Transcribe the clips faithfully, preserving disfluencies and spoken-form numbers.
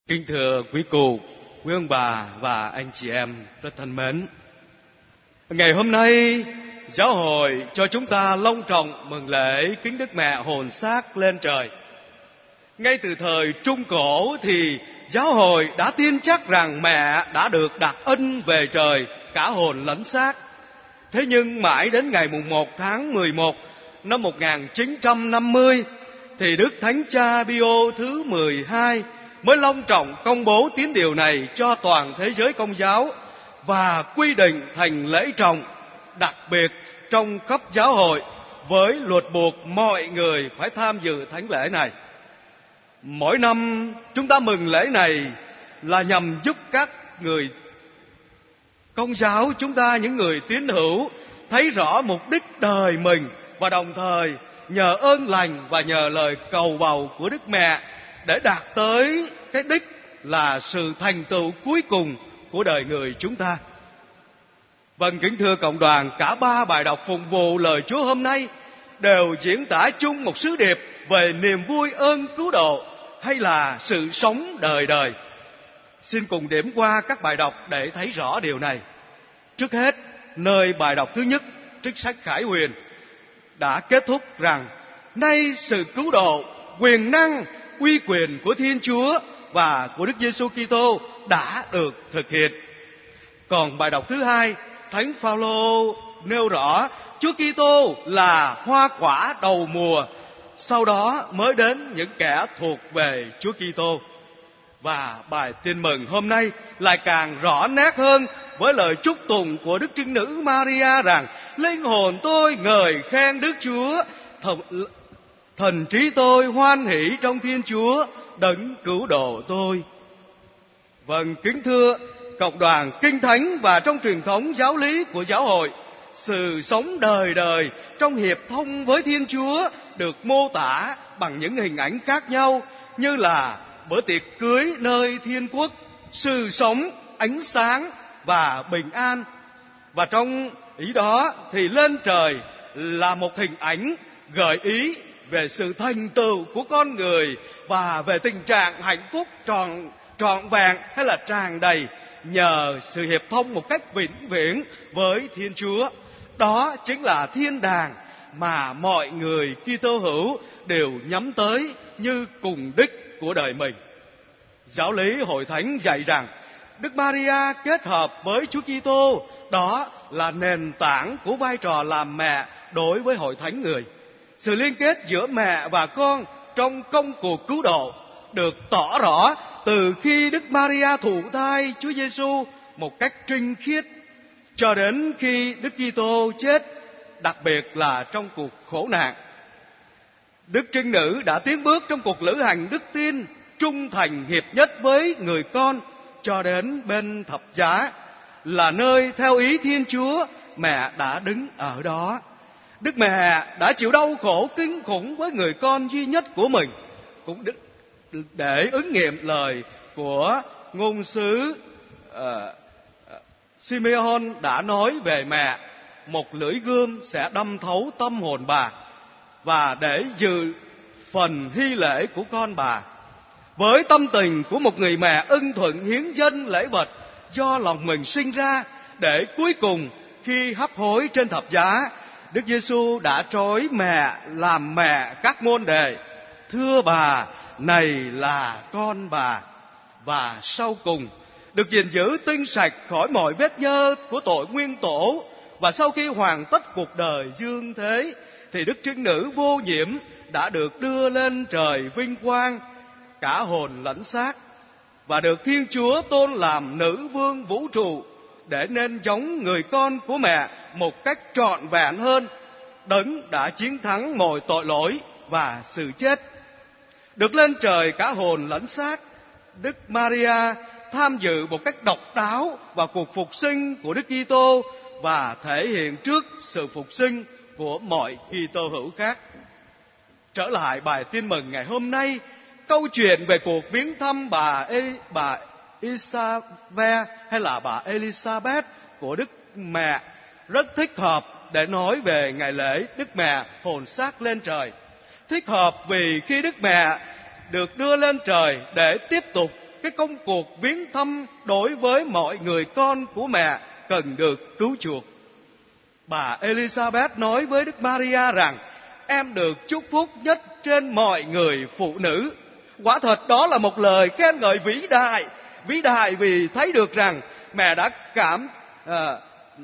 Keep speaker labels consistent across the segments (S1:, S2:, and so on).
S1: Kính thưa quý cụ, quý ông bà và anh chị em rất thân mến. Ngày hôm nay, giáo hội cho chúng ta long trọng mừng lễ kính Đức Mẹ hồn xác lên trời. Ngay từ thời Trung Cổ thì giáo hội đã tin chắc rằng mẹ đã được đặt ân về trời cả hồn lẫn xác. Thế nhưng mãi đến ngày mùng một tháng mười một năm một nghìn chín trăm năm mươi thì Đức Thánh Cha Pio thứ mười hai mới long trọng công bố tín điều này cho toàn thế giới Công giáo và quy định thành lễ trọng đặc biệt trong khắp giáo hội, với luật buộc mọi người phải tham dự thánh lễ này. Mỗi năm chúng ta mừng lễ này là nhằm giúp các người Công giáo chúng ta, những người tín hữu, thấy rõ mục đích đời mình, và đồng thời nhờ ơn lành và nhờ lời cầu bầu của Đức Mẹ để đạt tới cái đích là sự thành tựu cuối cùng của đời người chúng ta. Vâng, kính thưa cộng đoàn, cả ba bài đọc phục vụ lời Chúa hôm nay đều diễn tả chung một sứ điệp về niềm vui ơn cứu độ hay là sự sống đời đời. Xin cùng điểm qua các bài đọc để thấy rõ điều này. Trước hết, nơi bài đọc thứ nhất, trích sách Khải Huyền đã kết thúc rằng: nay sự cứu độ, quyền năng, uy quyền của Thiên Chúa và của Đức Giêsu Kitô đã được thực hiện. Còn bài đọc thứ hai, Thánh Phaolô nêu rõ Chúa Kitô là hoa quả đầu mùa, sau đó mới đến những kẻ thuộc về Chúa Kitô. Và bài tin mừng hôm nay lại càng rõ nét hơn với lời chúc tụng của Đức Trinh Nữ Maria rằng: linh hồn tôi ngợi khen Đức Chúa, thần, thần trí tôi hoan hỷ trong Thiên Chúa, đấng cứu độ tôi. Vâng, kính thưa cộng đoàn kinh thánh và trong truyền thống giáo lý của giáo hội, sự sống đời đời trong hiệp thông với Thiên Chúa được mô tả bằng những hình ảnh khác nhau, như là bữa tiệc cưới nơi thiên quốc, sự sống, ánh sáng và bình an. Và trong ý đó thì lên trời là một hình ảnh gợi ý về sự thành tựu của con người và về tình trạng hạnh phúc trọn trọn vẹn hay là tràn đầy nhờ sự hiệp thông một cách vĩnh viễn với Thiên Chúa. Đó chính là thiên đàng mà mọi người Kitô hữu đều nhắm tới như cùng đích của đời mình. Giáo lý Hội Thánh dạy rằng Đức Maria kết hợp với Chúa Kitô, đó là nền tảng của vai trò làm mẹ đối với Hội Thánh người. Sự liên kết giữa mẹ và con trong công cuộc cứu độ được tỏ rõ từ khi Đức Maria thụ thai Chúa Giêsu một cách trinh khiết cho đến khi Đức Kitô chết, đặc biệt là trong cuộc khổ nạn. Đức Trinh Nữ đã tiến bước trong cuộc lữ hành đức tin, trung thành hiệp nhất với người con cho đến bên thập giá, là nơi theo ý Thiên Chúa mẹ đã đứng ở đó. Đức Mẹ đã chịu đau khổ kinh khủng với người con duy nhất của mình, cũng để ứng nghiệm lời của ngôn sứ uh, Simeon đã nói về mẹ: một lưỡi gươm sẽ đâm thấu tâm hồn bà, và để dự phần hy lễ của con bà. Với tâm tình của một người mẹ ưng thuận hiến dâng lễ vật do lòng mình sinh ra, để cuối cùng khi hấp hối trên thập giá, Đức Giêsu đã trói mẹ làm mẹ các môn đệ: thưa bà, này là con bà. Và sau cùng được gìn giữ tinh sạch khỏi mọi vết nhơ của tội nguyên tổ. Và sau khi hoàn tất cuộc đời dương thế thì Đức Trinh Nữ vô nhiễm đã được đưa lên trời vinh quang cả hồn lẫn xác, và được Thiên Chúa tôn làm nữ vương vũ trụ, để nên giống người con của mẹ một cách trọn vẹn hơn, đấng đã chiến thắng mọi tội lỗi và sự chết. Được lên trời cả hồn lẫn xác, Đức Maria tham dự một cách độc đáo vào cuộc phục sinh của Đức Kitô và thể hiện trước sự phục sinh của mọi Kitô hữu khác. Trở lại bài tin mừng ngày hôm nay, câu chuyện về cuộc viếng thăm bà e, bà Isabel hay là bà Elizabeth của Đức Mẹ rất thích hợp để nói về ngày lễ Đức Mẹ hồn xác lên trời. Thích hợp vì khi Đức Mẹ được đưa lên trời để tiếp tục cái công cuộc viếng thăm đối với mọi người con của mẹ cần được cứu chuộc. Bà Elizabeth nói với Đức Maria rằng: em được chúc phúc nhất trên mọi người phụ nữ. Quả thật đó là một lời khen ngợi vĩ đại, vĩ đại vì thấy được rằng mẹ đã cảm à,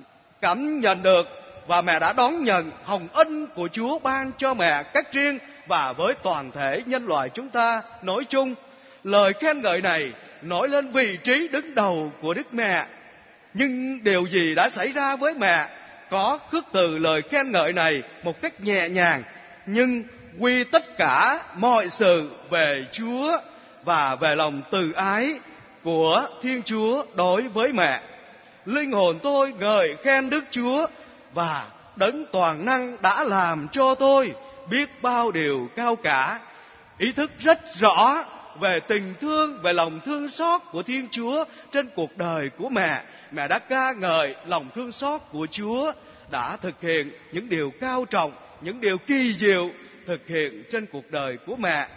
S1: cảm nhận được và mẹ đã đón nhận hồng ân của Chúa ban cho mẹ cách riêng và với toàn thể nhân loại chúng ta nói chung. Lời khen ngợi này nói lên vị trí đứng đầu của Đức Mẹ. Nhưng điều gì đã xảy ra với mẹ? Có khước từ lời khen ngợi này một cách nhẹ nhàng, nhưng quy tất cả mọi sự về Chúa và về lòng từ ái của Thiên Chúa đối với mẹ. Linh hồn tôi ngợi khen Đức Chúa, và Đấng toàn năng đã làm cho tôi biết bao điều cao cả. Ý thức rất rõ về tình thương, về lòng thương xót của Thiên Chúa trên cuộc đời của mẹ. Mẹ đã ca ngợi lòng thương xót của Chúa, đã thực hiện những điều cao trọng, những điều kỳ diệu thực hiện trên cuộc đời của mẹ.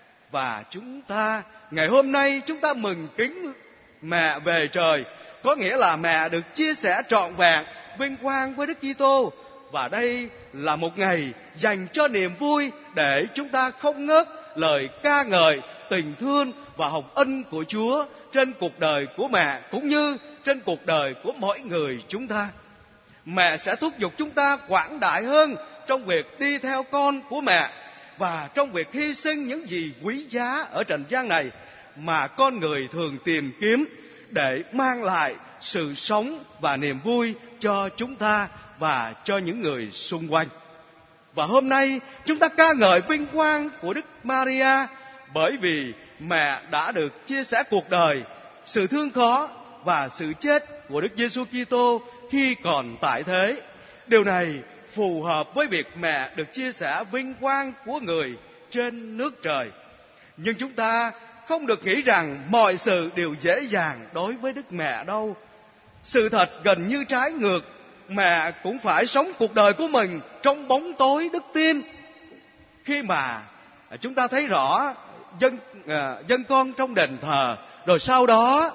S1: Và chúng ta, ngày hôm nay chúng ta mừng kính mẹ về trời, có nghĩa là mẹ được chia sẻ trọn vẹn vinh quang với Đức Kitô. Và đây là một ngày dành cho niềm vui để chúng ta không ngớt lời ca ngợi tình thương và hồng ân của Chúa trên cuộc đời của mẹ cũng như trên cuộc đời của mỗi người chúng ta. Mẹ sẽ thúc giục chúng ta quảng đại hơn trong việc đi theo con của mẹ và trong việc hy sinh những gì quý giá ở trần gian này mà con người thường tìm kiếm để mang lại sự sống và niềm vui cho chúng ta và cho những người xung quanh. Và hôm nay chúng ta ca ngợi vinh quang của Đức Maria bởi vì mẹ đã được chia sẻ cuộc đời, sự thương khó và sự chết của Đức Giêsu Kitô khi còn tại thế. Điều này phù hợp với việc mẹ được chia sẻ vinh quang của người trên nước trời. Nhưng chúng ta không được nghĩ rằng mọi sự đều dễ dàng đối với Đức Mẹ đâu. Sự thật gần như trái ngược, mẹ cũng phải sống cuộc đời của mình trong bóng tối đức tin. Khi mà chúng ta thấy rõ dân, à, dân con trong đền thờ, rồi sau đó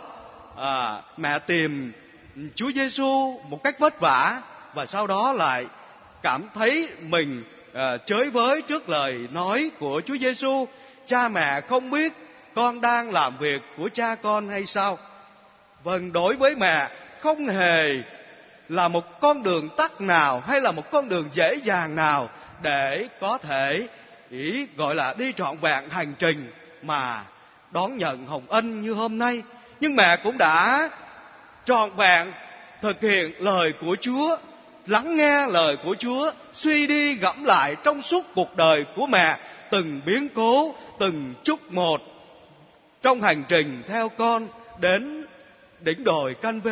S1: à, mẹ tìm Chúa Giêsu một cách vất vả, và sau đó lại cảm thấy mình à, chới với trước lời nói của Chúa Giêsu: cha mẹ không biết con đang làm việc của cha con hay sao? Vâng, đối với mẹ không hề là một con đường tắt nào hay là một con đường dễ dàng nào để có thể ý gọi là đi trọn vẹn hành trình mà đón nhận hồng ân như hôm nay. Nhưng mẹ cũng đã trọn vẹn thực hiện lời của Chúa, lắng nghe lời của Chúa, suy đi gẫm lại trong suốt cuộc đời của mẹ, từng biến cố, từng chút một trong hành trình theo con đến đỉnh đồi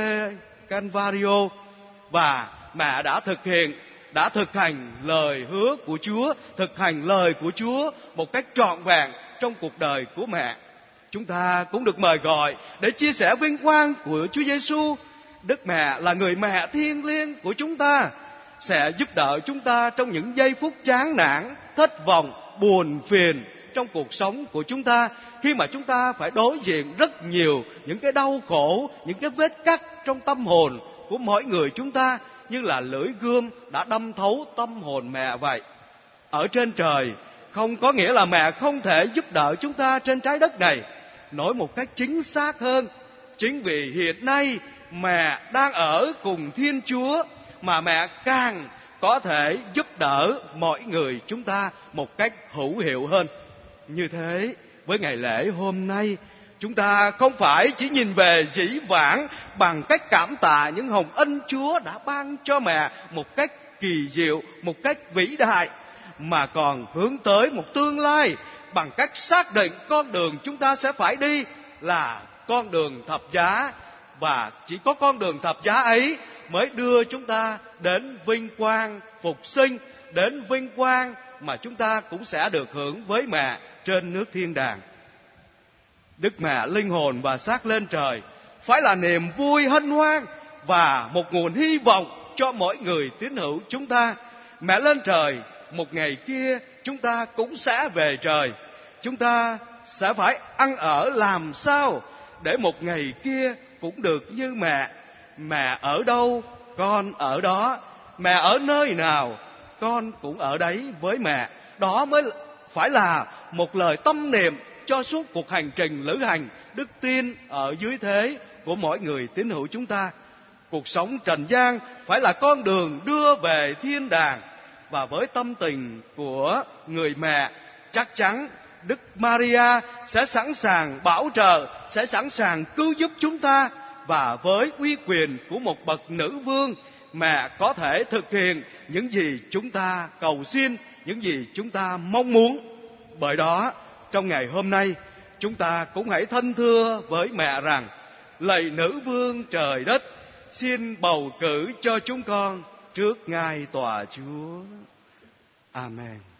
S1: Calvario. Và mẹ đã thực hiện, đã thực hành lời hứa của Chúa, thực hành lời của Chúa một cách trọn vẹn trong cuộc đời của mẹ. Chúng ta cũng được mời gọi để chia sẻ vinh quang của Chúa Giêsu. Đức Mẹ là người mẹ thiêng liêng của chúng ta, sẽ giúp đỡ chúng ta trong những giây phút chán nản, thất vọng, buồn phiền trong cuộc sống của chúng ta, khi mà chúng ta phải đối diện rất nhiều những cái đau khổ, những cái vết cắt trong tâm hồn của mỗi người chúng ta, như là lưỡi gươm đã đâm thấu tâm hồn mẹ vậy. Ở trên trời không có nghĩa là mẹ không thể giúp đỡ chúng ta trên trái đất này. Nói một cách chính xác hơn, chính vì hiện nay mẹ đang ở cùng Thiên Chúa mà mẹ càng có thể giúp đỡ mọi người chúng ta một cách hữu hiệu hơn. Như thế, với ngày lễ hôm nay, chúng ta không phải chỉ nhìn về dĩ vãng bằng cách cảm tạ những hồng ân Chúa đã ban cho mẹ một cách kỳ diệu, một cách vĩ đại, mà còn hướng tới một tương lai bằng cách xác định con đường chúng ta sẽ phải đi là con đường thập giá. Và chỉ có con đường thập giá ấy mới đưa chúng ta đến vinh quang phục sinh, đến vinh quang mà chúng ta cũng sẽ được hưởng với mẹ trên nước thiên đàng. Đức Mẹ linh hồn và xác lên trời phải là niềm vui hân hoan và một nguồn hy vọng cho mỗi người tín hữu chúng ta. Mẹ lên trời, một ngày kia chúng ta cũng sẽ về trời. Chúng ta sẽ phải ăn ở làm sao để một ngày kia cũng được như mẹ. Mẹ ở đâu, con ở đó. Mẹ ở nơi nào, con cũng ở đấy với mẹ. Đó mới phải là một lời tâm niệm cho suốt cuộc hành trình lữ hành đức tin ở dưới thế của mỗi người tín hữu chúng ta. Cuộc sống trần gian phải là con đường đưa về thiên đàng. Và với tâm tình của người mẹ, chắc chắn Đức Maria sẽ sẵn sàng bảo trợ, sẽ sẵn sàng cứu giúp chúng ta. Và với uy quyền của một bậc nữ vương, mẹ có thể thực hiện những gì chúng ta cầu xin, những gì chúng ta mong muốn. Bởi đó, trong ngày hôm nay, chúng ta cũng hãy thân thưa với mẹ rằng: lạy nữ vương trời đất, xin bầu cử cho chúng con trước ngai tòa Chúa. Amen.